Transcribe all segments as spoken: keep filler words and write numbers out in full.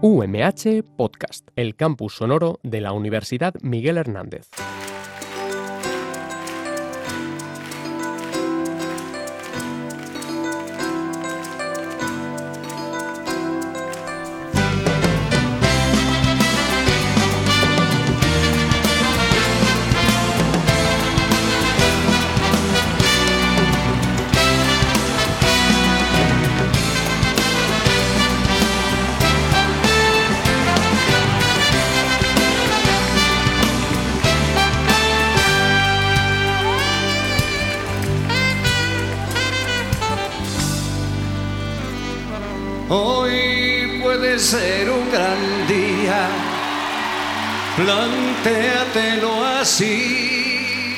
U M H Podcast, el campus sonoro de la Universidad Miguel Hernández. Hoy puede ser un gran día, plantéatelo así.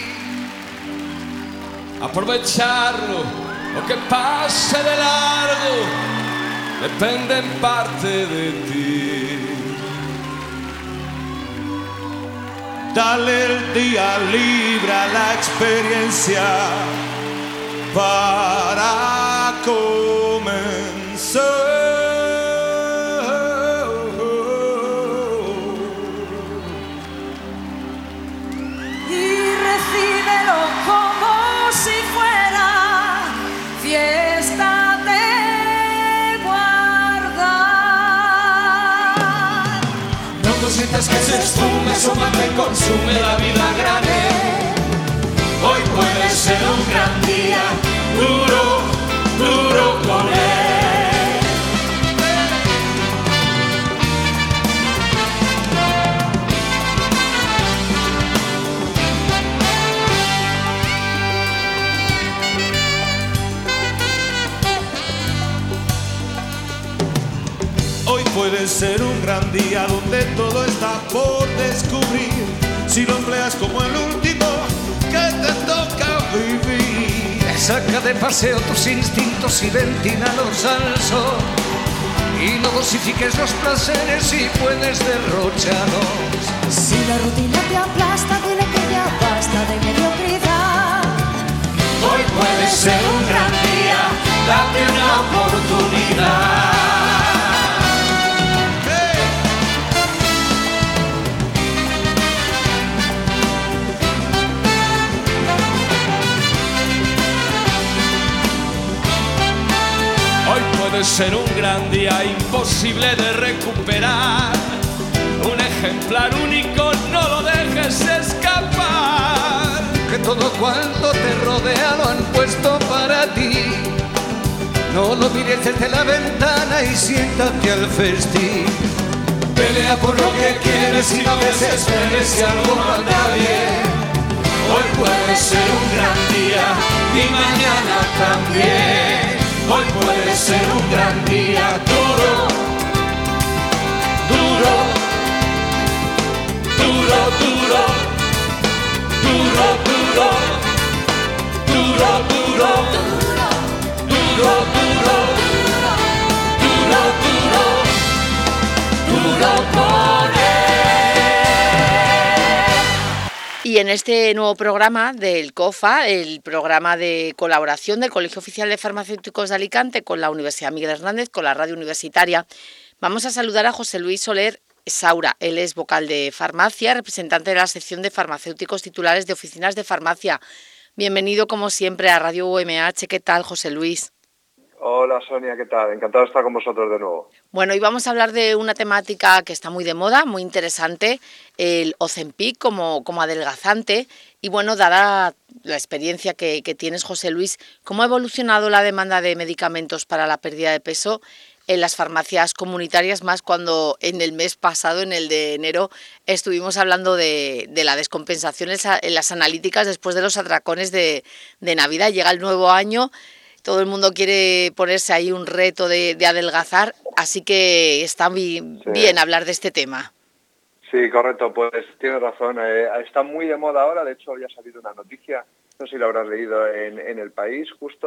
Aprovecharlo, lo que pase de largo, depende en parte de ti. Dale el día libre a la experiencia para comenzar. Sientes que se esfume, su te consume la vida grande. Hoy puede ser un gran día, duro, duro con él. Hoy puede ser un gran día donde todo está por descubrir, si lo empleas como el último que te toca vivir. Saca de paseo tus instintos y ventínalos al sol, y no dosifiques los placeres y puedes derrocharlos. Si la rutina te aplasta, dile que ya basta de mediocridad. Hoy puede ser un gran día, date una oportunidad. Puede ser un gran día imposible de recuperar, un ejemplar único, no lo dejes escapar. Que todo cuanto te rodea lo han puesto para ti. No lo mires desde la ventana y siéntate al festín. Pelea por lo que quieres y no desesperes si algo no anda bien. Hoy puede ser un gran día y mañana también. Hoy puede ser un gran día, duro, duro, duro, duro, duro, duro, duro, duro, duro, duro, duro, duro, duro por él. Y en este nuevo programa del COFA, el programa de colaboración del Colegio Oficial de Farmacéuticos de Alicante con la Universidad Miguel Hernández, con la radio universitaria, vamos a saludar a José Luis Soler Saura. Él es vocal de farmacia, representante de la sección de farmacéuticos titulares de oficinas de farmacia. Bienvenido, como siempre, a Radio U M H. ¿Qué tal, José Luis? Hola, Sonia, ¿qué tal? Encantado de estar con vosotros de nuevo. Bueno, hoy vamos a hablar de una temática que está muy de moda, muy interesante, el Ozempic como, como adelgazante. Y bueno, dada la experiencia que, que tienes, José Luis, ¿cómo ha evolucionado la demanda de medicamentos para la pérdida de peso en las farmacias comunitarias, más cuando en el mes pasado, en el de enero, estuvimos hablando de, de la descompensación en las analíticas después de los atracones de, de Navidad? Llega el nuevo año. Todo el mundo quiere ponerse ahí un reto de, de adelgazar, así que está muy Sí. bien hablar de este tema. Sí, correcto, pues tienes razón. Eh, está muy de moda ahora, de hecho ya ha salido una noticia, no sé si lo habrás leído en, en El País, justo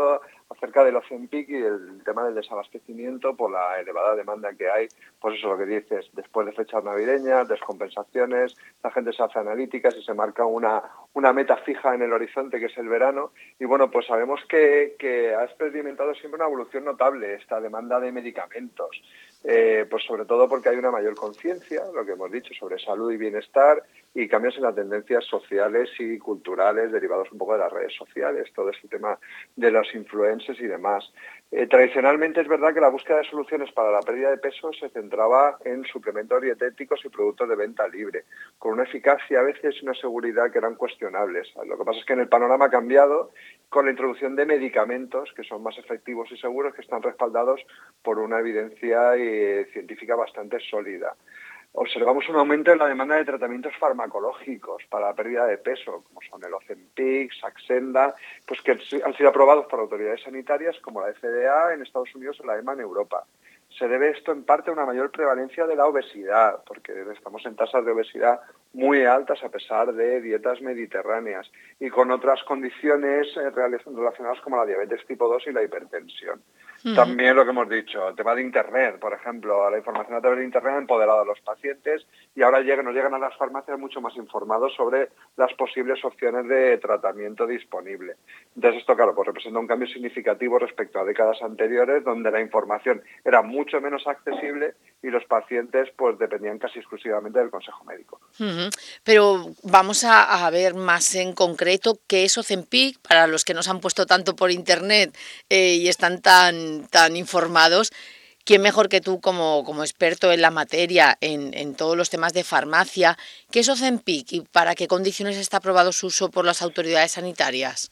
acerca del Ozempic y el tema del desabastecimiento por la elevada demanda que hay. Pues eso, lo que dices, después de fechas navideñas, descompensaciones, la gente se hace analíticas y se marca una, una meta fija en el horizonte, que es el verano. Y bueno, pues sabemos que, que ha experimentado siempre una evolución notable esta demanda de medicamentos. Eh, pues sobre todo porque hay una mayor conciencia, lo que hemos dicho, sobre salud y bienestar, y cambios en las tendencias sociales y culturales derivados un poco de las redes sociales, todo este tema de los influencers y demás. Eh, tradicionalmente es verdad que la búsqueda de soluciones para la pérdida de peso se centraba en suplementos dietéticos y productos de venta libre, con una eficacia a veces y una seguridad que eran cuestionables. Lo que pasa es que en el panorama ha cambiado con la introducción de medicamentos que son más efectivos y seguros, que están respaldados por una evidencia eh, científica bastante sólida. Observamos un aumento en la demanda de tratamientos farmacológicos para la pérdida de peso, como son el Ozempic, Saxenda, pues que han sido aprobados por autoridades sanitarias como la F D A en Estados Unidos o la E M A en Europa. Se debe esto en parte a una mayor prevalencia de la obesidad, porque estamos en tasas de obesidad muy altas a pesar de dietas mediterráneas y con otras condiciones relacionadas como la diabetes tipo dos y la hipertensión. Uh-huh. También lo que hemos dicho, el tema de Internet, por ejemplo, la información a través de Internet ha empoderado a los pacientes y ahora llegan, nos llegan a las farmacias mucho más informados sobre las posibles opciones de tratamiento disponible. Entonces esto, claro, pues representa un cambio significativo respecto a décadas anteriores, donde la información era mucho menos accesible y los pacientes pues dependían casi exclusivamente del consejo médico. Uh-huh. Pero vamos a, a ver más en concreto qué es Ozempic, para los que nos han puesto tanto por internet eh, y están tan, tan informados. ¿Quién mejor que tú como, como experto en la materia, en, en todos los temas de farmacia? ¿Qué es Ozempic y para qué condiciones está aprobado su uso por las autoridades sanitarias?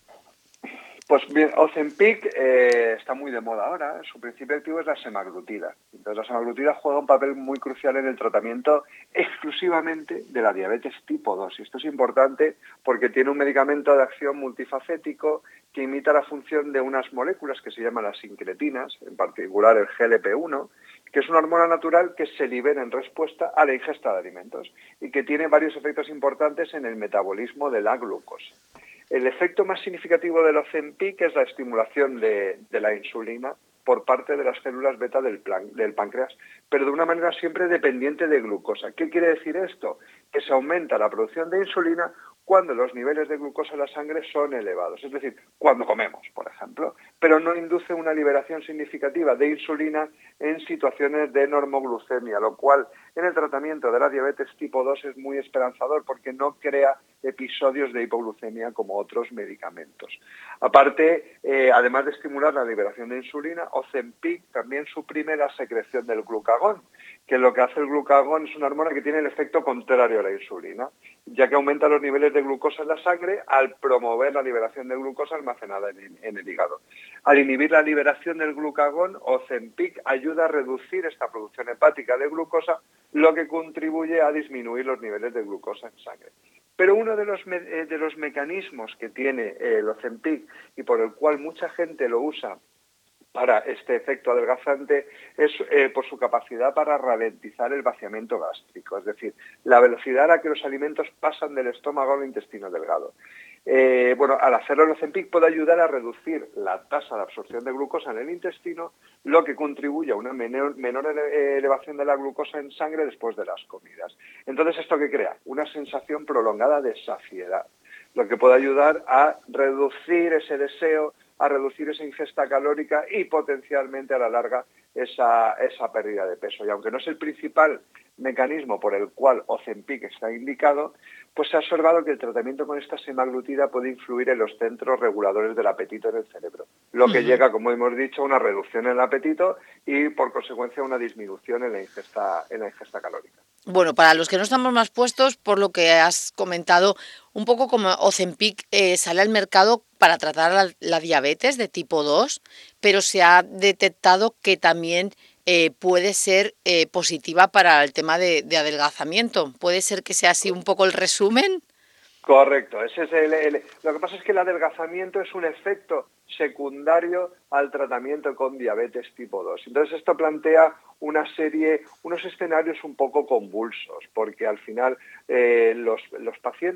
Pues bien, Ozempic eh, está muy de moda ahora. Su principio activo es la semaglutida. Entonces, la semaglutida juega un papel muy crucial en el tratamiento exclusivamente de la diabetes tipo dos. Y esto es importante porque tiene un medicamento de acción multifacético que imita la función de unas moléculas que se llaman las sincretinas, en particular el G L P uno, que es una hormona natural que se libera en respuesta a la ingesta de alimentos y que tiene varios efectos importantes en el metabolismo de la glucosa. El efecto más significativo del Ozempic es la estimulación de, de la insulina por parte de las células beta del, plan, del páncreas, pero de una manera siempre dependiente de glucosa. ¿Qué quiere decir esto? Que se aumenta la producción de insulina cuando los niveles de glucosa en la sangre son elevados, es decir, cuando comemos, por ejemplo, pero no induce una liberación significativa de insulina en situaciones de normoglucemia, lo cual en el tratamiento de la diabetes tipo dos es muy esperanzador porque no crea episodios de hipoglucemia como otros medicamentos. Aparte, eh, además de estimular la liberación de insulina, Ozempic también suprime la secreción del glucagón, que lo que hace el glucagón es una hormona que tiene el efecto contrario a la insulina, ya que aumenta los niveles de glucosa en la sangre al promover la liberación de glucosa almacenada en, en el hígado. Al inhibir la liberación del glucagón, Ozempic ayuda a reducir esta producción hepática de glucosa, lo que contribuye a disminuir los niveles de glucosa en sangre. Pero uno de los, me, de los mecanismos que tiene el Ozempic y por el cual mucha gente lo usa para este efecto adelgazante es eh, por su capacidad para ralentizar el vaciamiento gástrico, es decir, la velocidad a la que los alimentos pasan del estómago al intestino delgado. Eh, bueno, al hacerlo el Ozempic puede ayudar a reducir la tasa de absorción de glucosa en el intestino, lo que contribuye a una menor, menor elevación de la glucosa en sangre después de las comidas. Entonces, ¿esto qué crea? Una sensación prolongada de saciedad, lo que puede ayudar a reducir ese deseo, a reducir esa ingesta calórica y potencialmente a la larga esa, esa pérdida de peso. Y aunque no es el principal mecanismo por el cual Ozempic está indicado, pues se ha observado que el tratamiento con esta semaglutida puede influir en los centros reguladores del apetito en el cerebro, lo que uh-huh. llega, como hemos dicho, a una reducción en el apetito y, por consecuencia, a una disminución en la ingesta, en la ingesta calórica. Bueno, para los que no estamos más puestos, por lo que has comentado, un poco como Ozempic eh, sale al mercado para tratar la, la diabetes de tipo dos, pero se ha detectado que también eh, puede ser eh, positiva para el tema de, de adelgazamiento. ¿Puede ser que sea así un poco el resumen? Correcto. Ese es el, el, lo que pasa es que el adelgazamiento es un efecto secundario al tratamiento con diabetes tipo dos. Entonces esto plantea una serie, unos escenarios un poco convulsos, porque al final eh, los, los pacientes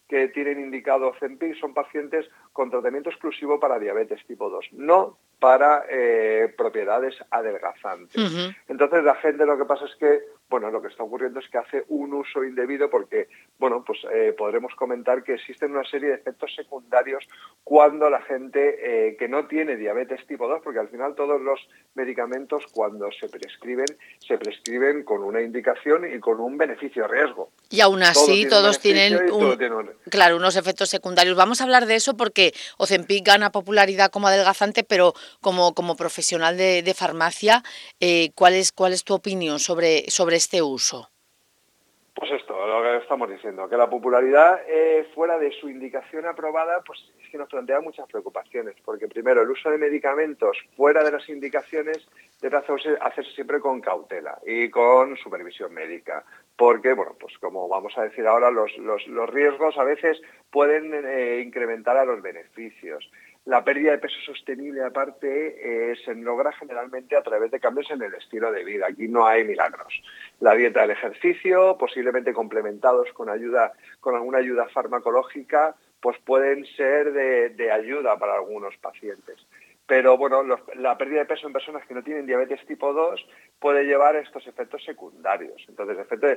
que tienen indicado Ozempic son pacientes con tratamiento exclusivo para diabetes tipo dos, no para eh, propiedades adelgazantes. Uh-huh. Entonces la gente, lo que pasa es que, bueno, lo que está ocurriendo es que hace un uso indebido porque, bueno, pues eh, podremos comentar que existen una serie de efectos secundarios cuando la gente eh, que no tiene diabetes tipo dos, porque al final todos los medicamentos cuando se prescriben, se prescriben con una indicación y con un beneficio-riesgo. Y aún así todos tienen, todos un, tienen un... claro, unos efectos secundarios. Vamos a hablar de eso porque Ozempic gana popularidad como adelgazante, pero como, como profesional de, de farmacia, eh, ¿cuál es, cuál es tu opinión sobre, sobre este uso? Pues esto, lo que estamos diciendo, que la popularidad eh, fuera de su indicación aprobada, pues es que nos plantea muchas preocupaciones, porque primero, el uso de medicamentos fuera de las indicaciones debe hacerse, hacerse siempre con cautela y con supervisión médica, porque, bueno, pues como vamos a decir ahora, los, los, los riesgos a veces pueden eh, incrementar a los beneficios. La pérdida de peso sostenible, aparte, eh, se logra generalmente a través de cambios en el estilo de vida. Aquí no hay milagros. La dieta, el ejercicio, posiblemente complementados con ayuda, con alguna ayuda farmacológica, pues pueden ser de, de ayuda para algunos pacientes. Pero bueno, los, la pérdida de peso en personas que no tienen diabetes tipo dos puede llevar a estos efectos secundarios. Entonces, efecto,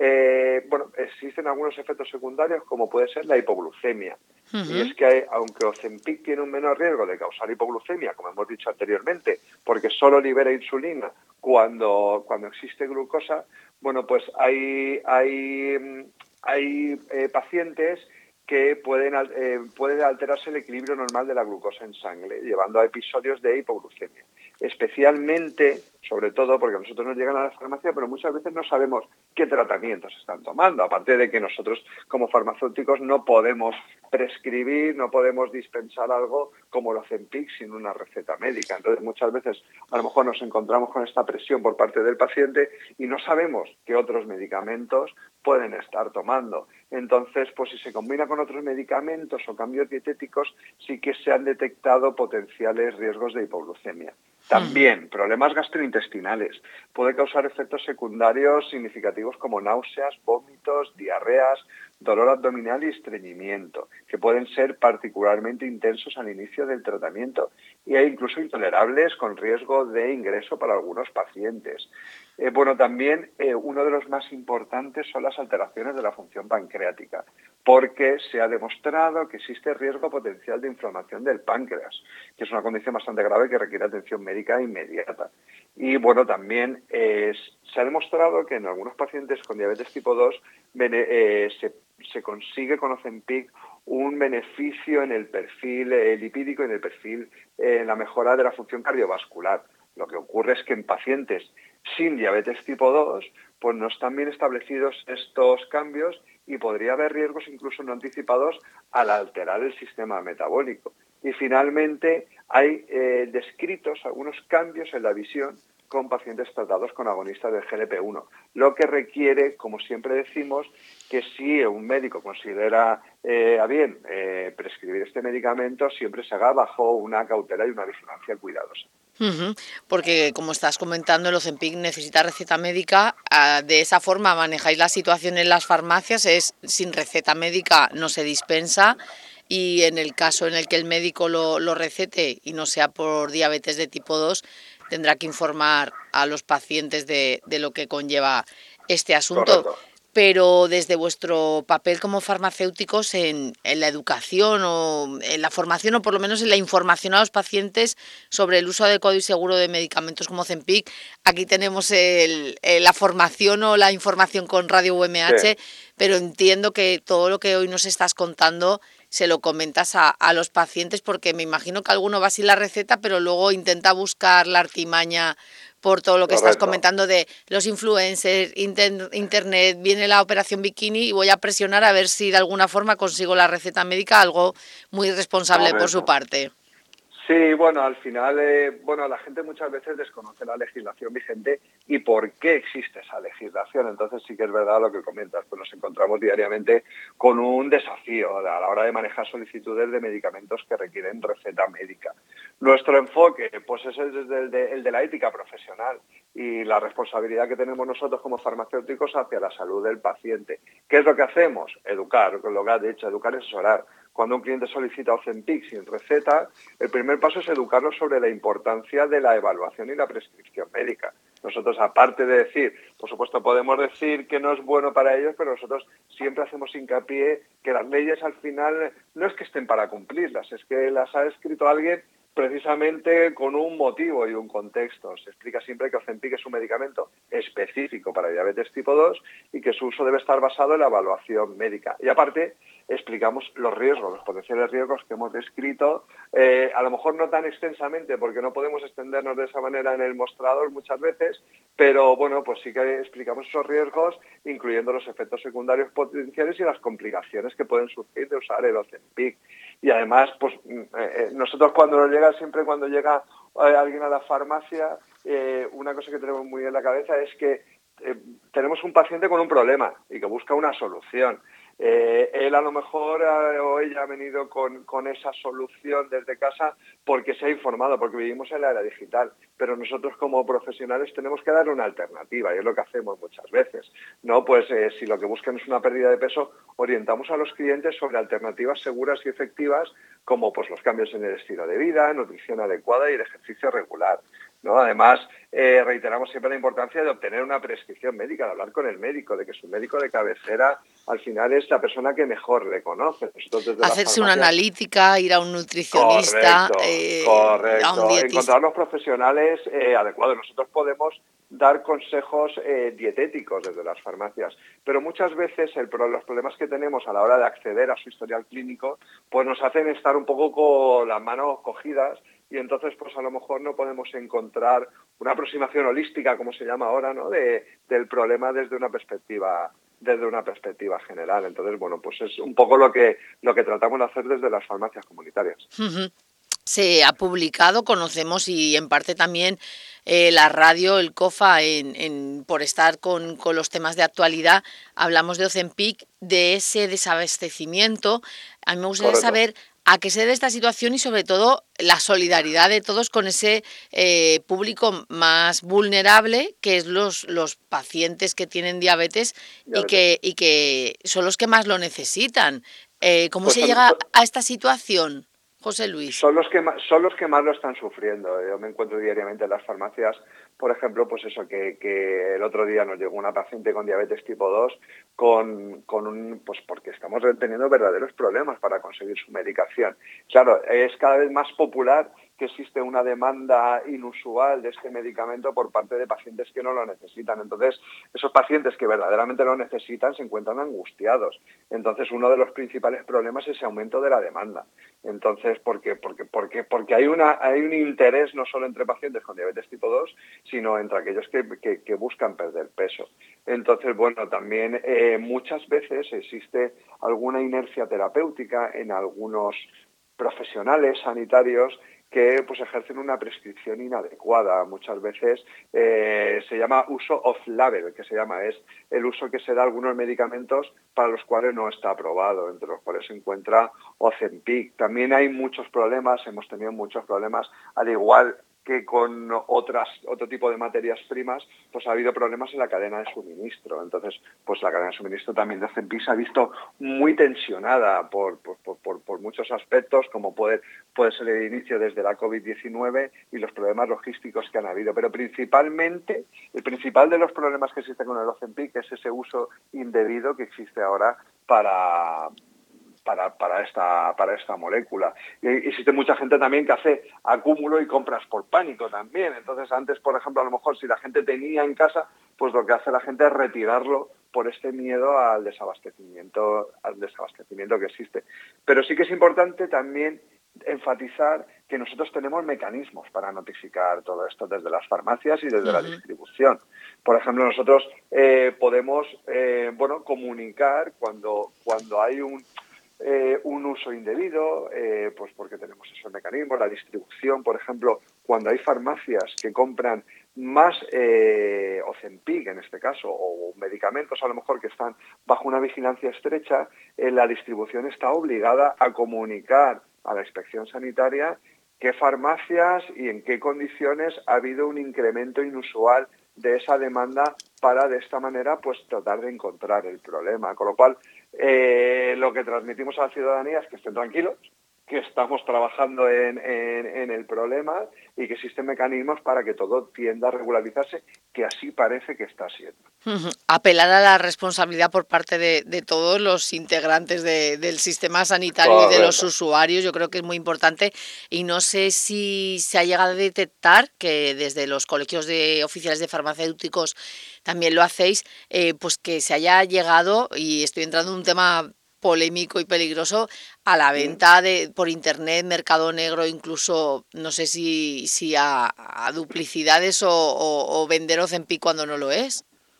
eh, bueno, existen algunos efectos secundarios como puede ser la hipoglucemia. Uh-huh. Y es que hay, aunque Ozempic tiene un menor riesgo de causar hipoglucemia, como hemos dicho anteriormente, porque solo libera insulina cuando, cuando existe glucosa, bueno, pues hay, hay, hay eh, pacientes que pueden eh, puede alterarse el equilibrio normal de la glucosa en sangre, llevando a episodios de hipoglucemia. Especialmente, sobre todo, porque nosotros nos llegan a la farmacia, pero muchas veces no sabemos qué tratamientos están tomando, aparte de que nosotros, como farmacéuticos, no podemos prescribir, no podemos dispensar algo como el Ozempic sin una receta médica. Entonces, muchas veces, a lo mejor nos encontramos con esta presión por parte del paciente y no sabemos qué otros medicamentos pueden estar tomando. Entonces, pues si se combina con otros medicamentos o cambios dietéticos, sí que se han detectado potenciales riesgos de hipoglucemia. También, problemas gastrointestinales. Puede causar efectos secundarios significativos como náuseas, vómitos, diarreas, dolor abdominal y estreñimiento, que pueden ser particularmente intensos al inicio del tratamiento y hay incluso intolerables con riesgo de ingreso para algunos pacientes. Eh, bueno, también eh, uno de los más importantes son las alteraciones de la función pancreática, porque se ha demostrado que existe riesgo potencial de inflamación del páncreas, que es una condición bastante grave que requiere atención médica inmediata. Y bueno, también eh, se ha demostrado que en algunos pacientes con diabetes tipo dos eh, se, se consigue con Ozempic un beneficio en el perfil eh, lipídico y en el perfil eh, en la mejora de la función cardiovascular. Lo que ocurre es que en pacientes sin diabetes tipo dos, pues no están bien establecidos estos cambios y podría haber riesgos incluso no anticipados al alterar el sistema metabólico. Y finalmente hay eh, descritos algunos cambios en la visión con pacientes tratados con agonistas del G L P uno, lo que requiere, como siempre decimos, que si un médico considera eh, a bien eh, prescribir este medicamento, siempre se haga bajo una cautela y una vigilancia cuidadosa. Uh-huh. Porque, como estás comentando, el Ozempic necesita receta médica. Uh, de esa forma manejáis la situación en las farmacias, es sin receta médica no se dispensa, y en el caso en el que el médico lo, lo recete y no sea por diabetes de tipo dos, tendrá que informar a los pacientes de, de lo que conlleva este asunto. Correcto. Pero desde vuestro papel como farmacéuticos en, en la educación o en la formación o por lo menos en la información a los pacientes sobre el uso adecuado y seguro de medicamentos como Ozempic, aquí tenemos el, el, la formación o la información con Radio U M H, sí. Pero entiendo que todo lo que hoy nos estás contando se lo comentas a, a los pacientes, porque me imagino que alguno va sin la receta, pero luego intenta buscar la artimaña por todo lo que Correcto. Estás comentando de los influencers, inter, internet, viene la operación bikini y voy a presionar a ver si de alguna forma consigo la receta médica, algo muy irresponsable Correcto. Por su parte. Sí, bueno, al final, eh, bueno, la gente muchas veces desconoce la legislación vigente y por qué existe esa legislación. Entonces sí que es verdad lo que comentas, pues nos encontramos diariamente con un desafío a la hora de manejar solicitudes de medicamentos que requieren receta médica. Nuestro enfoque, pues es el de, el de, el de la ética profesional y la responsabilidad que tenemos nosotros como farmacéuticos hacia la salud del paciente. ¿Qué es lo que hacemos? Educar, lo que has dicho, educar y asesorar. Cuando un cliente solicita Ozempic sin receta, el primer paso es educarlo sobre la importancia de la evaluación y la prescripción médica. Nosotros, aparte de decir, por supuesto podemos decir que no es bueno para ellos, pero nosotros siempre hacemos hincapié que las leyes al final no es que estén para cumplirlas, es que las ha escrito alguien precisamente con un motivo y un contexto. Se explica siempre que Ozempic es un medicamento específico para diabetes tipo dos y que su uso debe estar basado en la evaluación médica. Y aparte, explicamos los riesgos, los potenciales riesgos que hemos descrito, eh, a lo mejor no tan extensamente porque no podemos extendernos de esa manera en el mostrador muchas veces, pero bueno, pues sí que explicamos esos riesgos, incluyendo los efectos secundarios potenciales y las complicaciones que pueden surgir de usar el Ozempic. Y además, pues eh, nosotros cuando nos llega, siempre cuando llega eh, alguien a la farmacia, eh, una cosa que tenemos muy en la cabeza es que eh, tenemos un paciente con un problema y que busca una solución. Eh, él a lo mejor eh, o ella ha venido con, con esa solución desde casa porque se ha informado, porque vivimos en la era digital, pero nosotros como profesionales tenemos que dar una alternativa y es lo que hacemos muchas veces, ¿no? Pues eh, si lo que buscan es una pérdida de peso, orientamos a los clientes sobre alternativas seguras y efectivas como pues los cambios en el estilo de vida, nutrición adecuada y el ejercicio regular, ¿no? Además, eh, reiteramos siempre la importancia de obtener una prescripción médica, de hablar con el médico, de que su médico de cabecera al final es la persona que mejor le conoce. Nosotros, hacerse una analítica, ir a un nutricionista, correcto, eh, correcto. a un dietista. Encontrar los profesionales eh, adecuados. Nosotros podemos dar consejos eh, dietéticos desde las farmacias, pero muchas veces el, los problemas que tenemos a la hora de acceder a su historial clínico pues nos hacen estar un poco con las manos cogidas y entonces pues a lo mejor no podemos encontrar una aproximación holística, como se llama ahora, ¿no? de, del problema desde una perspectiva desde una perspectiva general. Entonces, bueno, pues es un poco lo que lo que tratamos de hacer desde las farmacias comunitarias. Uh-huh. Se ha publicado, conocemos y en parte también eh, la radio, el COFA, en, en, por estar con, con los temas de actualidad, hablamos de Ozempic, de ese desabastecimiento. A mí me gustaría Correcto. saber a qué se debe esta situación y sobre todo la solidaridad de todos con ese eh, público más vulnerable, que es los, los pacientes que tienen diabetes, diabetes. Y, que, y que son los que más lo necesitan. Eh, ¿Cómo pues se llega son, a esta situación, José Luis? Son los que más, son los que más lo están sufriendo. Yo me encuentro diariamente en las farmacias, por ejemplo, pues eso, que, que el otro día nos llegó una paciente con diabetes tipo dos con, con un, pues porque estamos teniendo verdaderos problemas para conseguir su medicación. Claro, es cada vez más popular que existe una demanda inusual de este medicamento por parte de pacientes que no lo necesitan. Entonces, esos pacientes que verdaderamente lo necesitan se encuentran angustiados. Entonces, uno de los principales problemas es ese aumento de la demanda. Entonces, ¿por qué? Porque, porque, porque hay, una, hay un interés no solo entre pacientes con diabetes tipo dos, sino entre aquellos que, que, que buscan perder peso. Entonces, bueno, también eh, muchas veces existe alguna inercia terapéutica en algunos profesionales sanitarios que pues ejercen una prescripción inadecuada. Muchas veces eh, se llama uso off-label, que se llama, es el uso que se da a algunos medicamentos para los cuales no está aprobado, entre los cuales se encuentra Ozempic. También hay muchos problemas, hemos tenido muchos problemas, al igual que con otras otro tipo de materias primas, pues ha habido problemas en la cadena de suministro. Entonces, pues la cadena de suministro también de Ozempic se ha visto muy tensionada por, por, por, por muchos aspectos, como puede, puede ser el inicio desde la COVID diecinueve y los problemas logísticos que han habido. Pero principalmente, el principal de los problemas que existe con el Ozempic es ese uso indebido que existe ahora para... Para, para esta para esta molécula. Y existe mucha gente también que hace acúmulo y compras por pánico también. Entonces, antes, por ejemplo, a lo mejor si la gente tenía en casa, pues lo que hace la gente es retirarlo por este miedo al desabastecimiento, al desabastecimiento que existe. Pero sí que es importante también enfatizar que nosotros tenemos mecanismos para notificar todo esto desde las farmacias y desde uh-huh. la distribución. Por ejemplo, nosotros eh, podemos eh, bueno comunicar cuando, cuando hay un eh, un uso indebido, eh, pues porque tenemos esos mecanismos, la distribución, por ejemplo, cuando hay farmacias que compran más eh, Ozempic, en este caso, o medicamentos a lo mejor que están bajo una vigilancia estrecha, eh, la distribución está obligada a comunicar a la inspección sanitaria qué farmacias y en qué condiciones ha habido un incremento inusual de esa demanda para de esta manera pues tratar de encontrar el problema. Con lo cual, eh, lo que transmitimos a la ciudadanía es que estén tranquilos, que estamos trabajando en, en, en el problema y que existen mecanismos para que todo tienda a regularizarse, que así parece que está siendo. Uh-huh. Apelar a la responsabilidad por parte de, de todos los integrantes de, del sistema sanitario Correcto. Y de los usuarios, yo creo que es muy importante, y no sé si se ha llegado a detectar que desde los colegios de oficiales de farmacéuticos también lo hacéis, eh, pues que se haya llegado, y estoy entrando en un tema polémico y peligroso, a la venta de por internet, mercado negro, incluso no sé si, si a, a duplicidades o, o, o vender Ozempic cuando no lo es.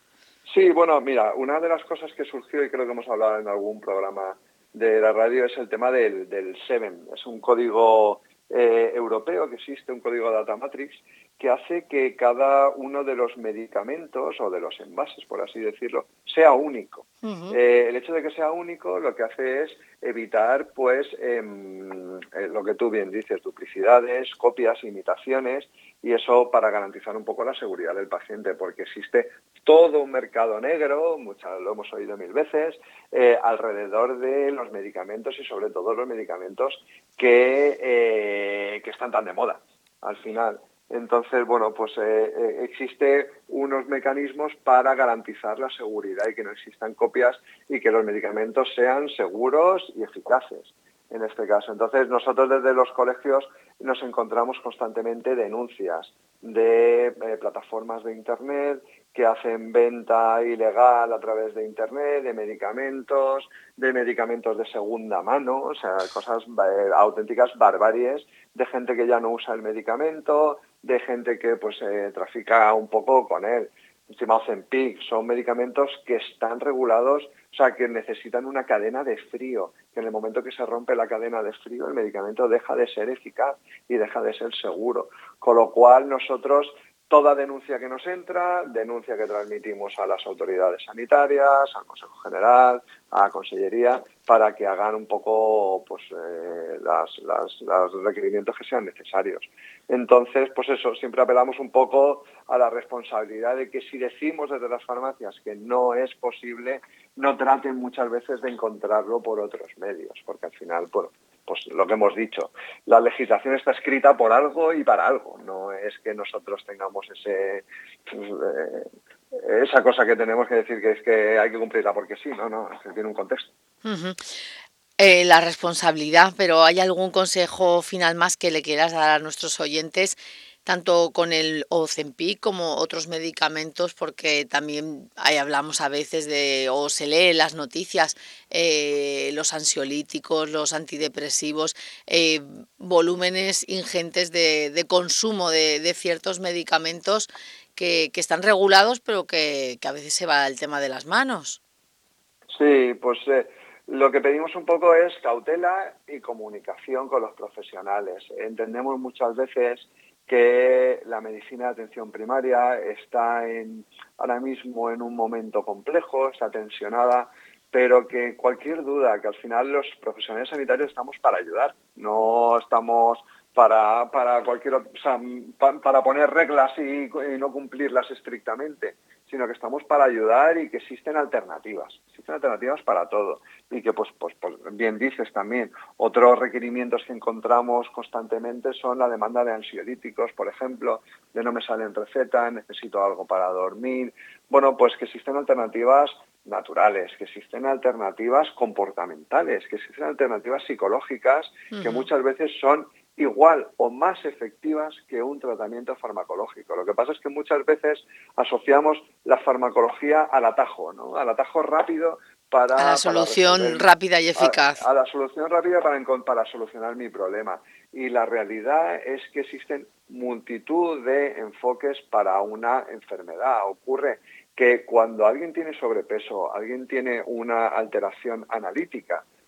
Sí, bueno, mira, una de las cosas que surgió, y creo que hemos hablado en algún programa de la radio, es el tema del, del SEVEN. Es un código eh, europeo que existe, un código Data Matrix, que hace que cada uno de los medicamentos o de los envases, por así decirlo, sea único. Uh-huh. Eh, el hecho de que sea único lo que hace es evitar, pues, eh, eh, lo que tú bien dices, duplicidades, copias, imitaciones, y eso para garantizar un poco la seguridad del paciente, porque existe todo un mercado negro, muchas, lo hemos oído mil veces, eh, alrededor de los medicamentos y sobre todo los medicamentos que, eh, que están tan de moda al final. Entonces, bueno, pues eh, eh, existe unos mecanismos para garantizar la seguridad y que no existan copias y que los medicamentos sean seguros y eficaces en este caso. Entonces, nosotros desde los colegios nos encontramos constantemente denuncias de eh, plataformas de Internet que hacen venta ilegal a través de Internet, de medicamentos, de medicamentos de segunda mano, o sea, cosas eh, auténticas barbaries, de gente que ya no usa el medicamento, de gente que pues eh, trafica un poco con él. Encima Ozempic, son medicamentos que están regulados, o sea, que necesitan una cadena de frío, que en el momento que se rompe la cadena de frío, el medicamento deja de ser eficaz y deja de ser seguro. Con lo cual, nosotros, toda denuncia que nos entra, denuncia que transmitimos a las autoridades sanitarias, al Consejo General, a la Consellería, para que hagan un poco pues eh, las, las, los requerimientos que sean necesarios. Entonces, pues eso, siempre apelamos un poco a la responsabilidad de que si decimos desde las farmacias que no es posible, no traten muchas veces de encontrarlo por otros medios, porque al final, bueno, pues lo que hemos dicho, la legislación está escrita por algo y para algo, no es que nosotros tengamos ese pues, eh, esa cosa que tenemos que decir que es que hay que cumplirla porque sí, no, no, es que tiene un contexto. Uh-huh. Eh, la responsabilidad, pero ¿hay algún consejo final más que le quieras dar a nuestros oyentes, tanto con el Ozempic como otros medicamentos? Porque también ahí hablamos a veces de, o se lee en las noticias, eh, los ansiolíticos, los antidepresivos, eh, volúmenes ingentes de, de consumo de, de ciertos medicamentos que, que están regulados, pero que, que a veces se va el tema de las manos. Sí, pues eh, lo que pedimos un poco es cautela y comunicación con los profesionales. Entendemos muchas veces que la medicina de atención primaria está en, ahora mismo en un momento complejo, está tensionada, pero que cualquier duda, que al final los profesionales sanitarios estamos para ayudar, no estamos para, para cualquier, o sea, pa, para poner reglas y, y no cumplirlas estrictamente, sino que estamos para ayudar y que existen alternativas, existen alternativas para todo. Y que, pues, pues, pues bien dices también, otros requerimientos que encontramos constantemente son la demanda de ansiolíticos, por ejemplo, de no me salen recetas, necesito algo para dormir. Bueno, pues que existen alternativas naturales, que existen alternativas comportamentales, que existen alternativas psicológicas uh-huh. que muchas veces son igual o más efectivas que un tratamiento farmacológico. Lo que pasa es que muchas veces asociamos la farmacología al atajo, ¿no? Al atajo rápido para... A la solución para resolver, rápida y eficaz. A, a la solución rápida para, para solucionar mi problema. Y la realidad es que existen multitud de enfoques para una enfermedad. Ocurre que cuando alguien tiene sobrepeso, alguien tiene una alteración analítica,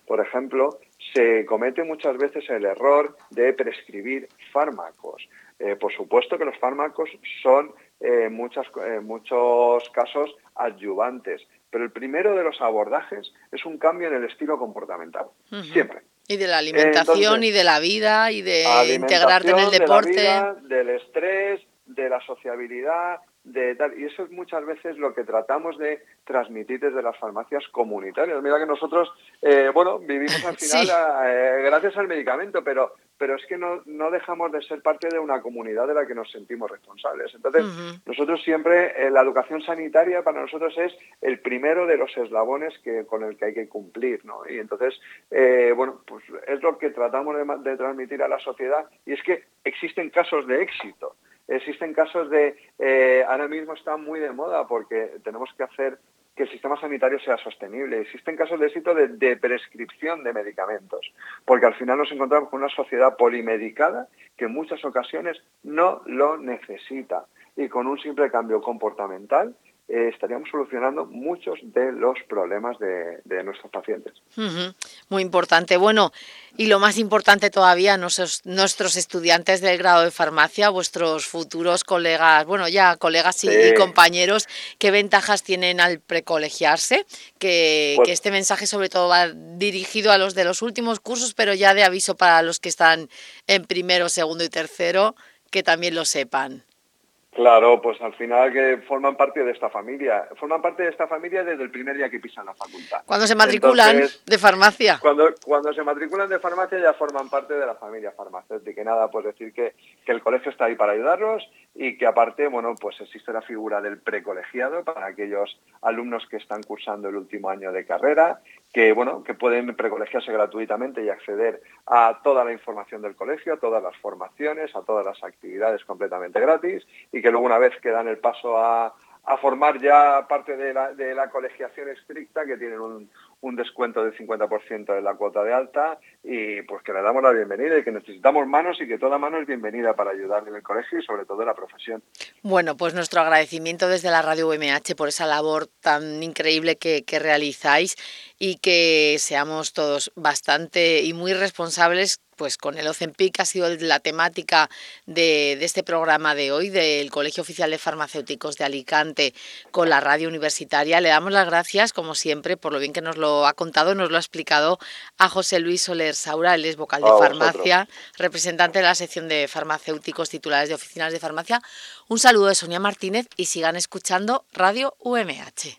por ejemplo, se comete muchas veces el error de prescribir fármacos. Eh, por supuesto que los fármacos son en eh, muchas, eh, muchos casos adyuvantes, pero el primero de los abordajes es un cambio en el estilo comportamental, uh-huh. siempre. Y de la alimentación, Entonces, y de la vida, y de integrarte en el deporte. De la vida, del estrés, de la sociabilidad, de tal. Y eso es muchas veces lo que tratamos de transmitir desde las farmacias comunitarias. Mira que nosotros, eh, bueno, vivimos al final sí. eh, gracias al medicamento, pero pero es que no, no dejamos de ser parte de una comunidad de la que nos sentimos responsables. Entonces, uh-huh. nosotros siempre, eh, la educación sanitaria para nosotros es el primero de los eslabones que con el que hay que cumplir, ¿no? Y entonces, eh, bueno, pues es lo que tratamos de, de transmitir a la sociedad, y es que existen casos de éxito. Existen casos de... Eh, ahora mismo está muy de moda porque tenemos que hacer que el sistema sanitario sea sostenible. Existen casos de éxito de, de prescripción de medicamentos, porque al final nos encontramos con una sociedad polimedicada que en muchas ocasiones no lo necesita, y con un simple cambio comportamental eh, estaríamos solucionando muchos de los problemas de, de nuestros pacientes. Uh-huh. Muy importante. Bueno, y lo más importante todavía, nuestros, nuestros estudiantes del grado de farmacia, vuestros futuros colegas, bueno, ya colegas y, sí. y compañeros, ¿qué ventajas tienen al precolegiarse? Que, pues, que este mensaje sobre todo va dirigido a los de los últimos cursos, pero ya de aviso para los que están en primero, segundo y tercero, que también lo sepan. Claro, pues al final que forman parte de esta familia. Forman parte de esta familia desde el primer día que pisan la facultad. Cuando se matriculan Entonces, de farmacia. Cuando, cuando se matriculan de farmacia ya forman parte de la familia farmacéutica. Y nada, pues decir que, que el colegio está ahí para ayudarlos, y que aparte, bueno, pues existe la figura del precolegiado para aquellos alumnos que están cursando el último año de carrera, que bueno, que pueden precolegiarse gratuitamente y acceder a toda la información del colegio, a todas las formaciones, a todas las actividades completamente gratis, y que luego una vez que dan el paso a, a formar ya parte de la, de la colegiación estricta, que tienen un, un descuento del cincuenta por ciento de la cuota de alta, y pues que le damos la bienvenida, y que necesitamos manos, y que toda mano es bienvenida para ayudar en el colegio y sobre todo en la profesión. Bueno, pues nuestro agradecimiento desde la Radio U M H por esa labor tan increíble que, que realizáis, y que seamos todos bastante y muy responsables pues con el Ozempic. Ha sido la temática de, de este programa de hoy del Colegio Oficial de Farmacéuticos de Alicante con la radio universitaria. Le damos las gracias, como siempre, por lo bien que nos lo ha contado, nos lo ha explicado a José Luis Soler Saura. Él es vocal de farmacia, representante de la sección de farmacéuticos titulares de oficinas de farmacia. Un saludo de Sonia Martínez, y sigan escuchando Radio U M H.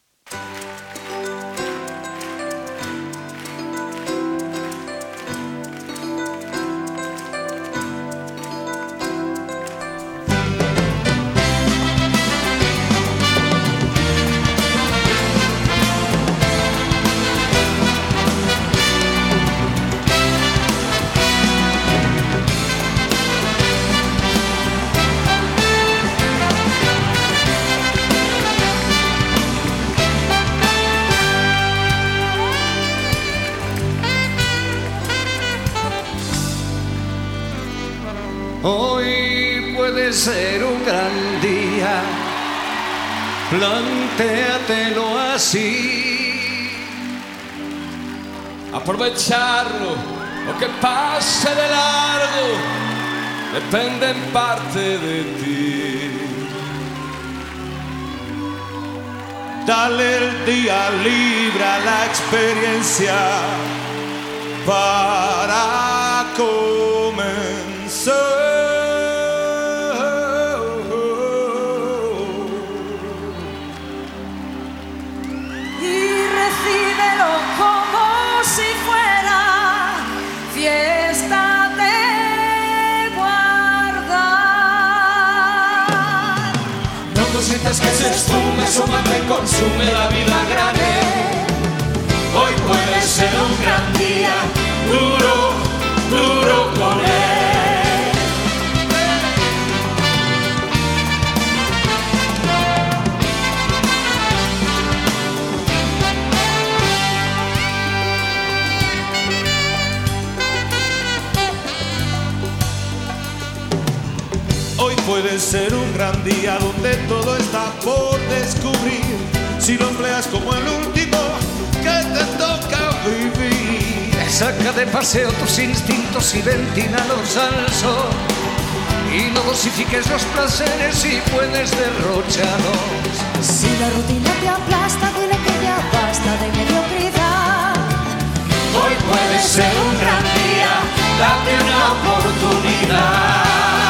Hoy puede ser un gran día, plantéatelo así. Aprovecharlo, lo que pase de largo, depende en parte de ti. Dale el día libre a la experiencia para comenzar. Sientes que se esfume, suma que consume la vida grande. Hoy puede ser un gran día, duro, duro con él. Hoy puede ser un gran día donde todo está por descubrir, si lo empleas como el último que te toca vivir. Saca de paseo tus instintos y ventínalos al sol. Y no dosifiques los placeres y puedes derrocharlos. Si la rutina te aplasta, dile que ya basta de mediocridad. Hoy puede ser un gran día, date una oportunidad.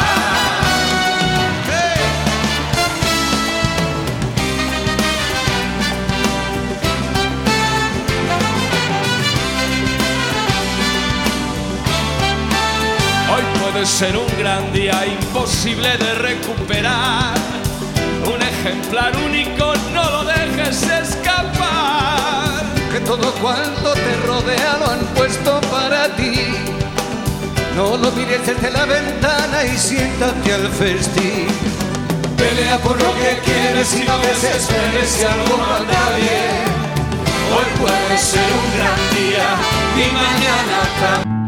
Hoy puede ser un gran día imposible de recuperar. Un ejemplar único, no lo dejes escapar. Que todo cuanto te rodea lo han puesto para ti. No lo mires desde la ventana y siéntate al festín. Pelea por lo que quieres y no desesperes si algo no anda bien. Hoy puede ser un gran día y mañana también.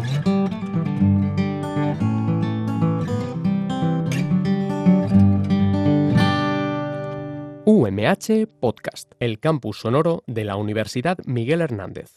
U M H Podcast, el campus sonoro de la Universidad Miguel Hernández.